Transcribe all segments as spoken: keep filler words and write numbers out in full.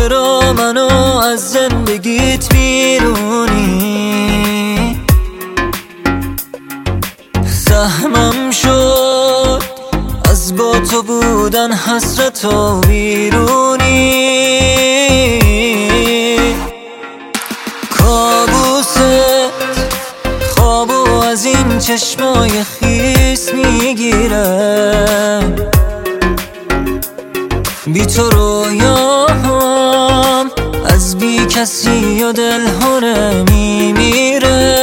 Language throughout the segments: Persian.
چرا منو از زندگیت میرونی؟ سهمم شد از با تو بودن حسرت و ویرونی. کابوست خوابو از این چشمای خیس میگیرم، بی تو رویام از بی کسی و دل هره میمیره.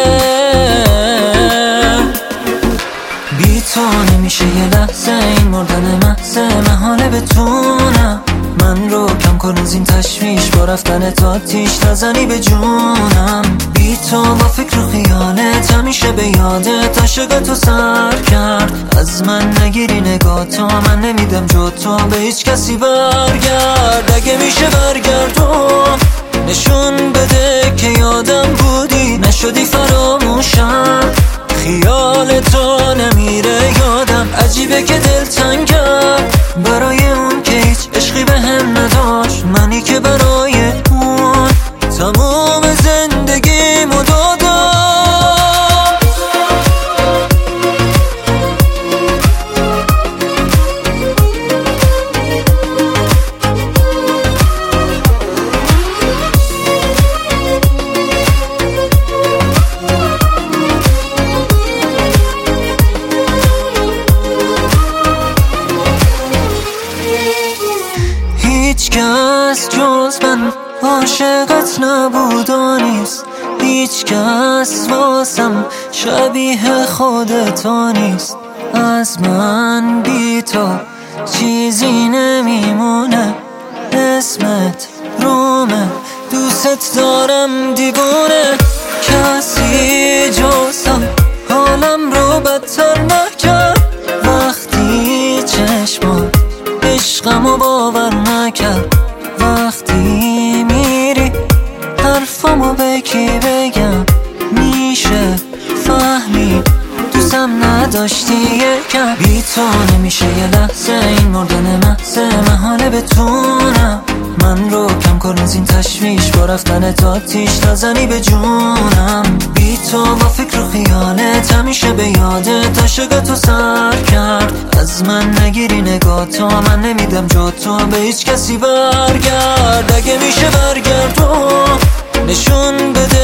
بی تو نمیشه یه لحظه این مردن محض محاله بتونم من رو کم کن از این تشویش با رفتن تا آتیش نزنی به جونم. بی تو با فکر و خیالت همیشه به یادت عاشقتو سر کرد. از من نگیری نگاه تو من نمیدم جو تو به هیچ کسی برگرد. اگه میشه برگردم نشون بده که یادم بودی نشدی فراموشم. خیال تو نمیره یادم عجیبه که دل تنگم برای اون که هیچ عشقی به هم نداشت. منی که برای اون تموم زندگیمو دادم. هیچ کس جز من عاشقت نبود و نیست. هیچ کس واسم شبیه خودت نیست. از من بی تو چیزی نمیمونه. اسمت رومه دوست دارم دیوونه. کسی جزم حالم رو بدتر نکرد. وقتی چشمات عشقمو باور نکرد. وقتی میری حرفمو به کی بگم؟ میشه فهمی دوستم نداشتی یکم. بی تو نمیشه یه لحظه این مردن محض محاله بتونم من رو کم کن از این تشویش با رفتن تا آتیش نزنی به جونم. بی تو با فکر و خیالت همیشه به یادت عاشقتو سر کرد. از من نگیری نگاه تو من نمیدم جو تو به هیچ کسی برگرد. اگه میشه برگردم نشون بده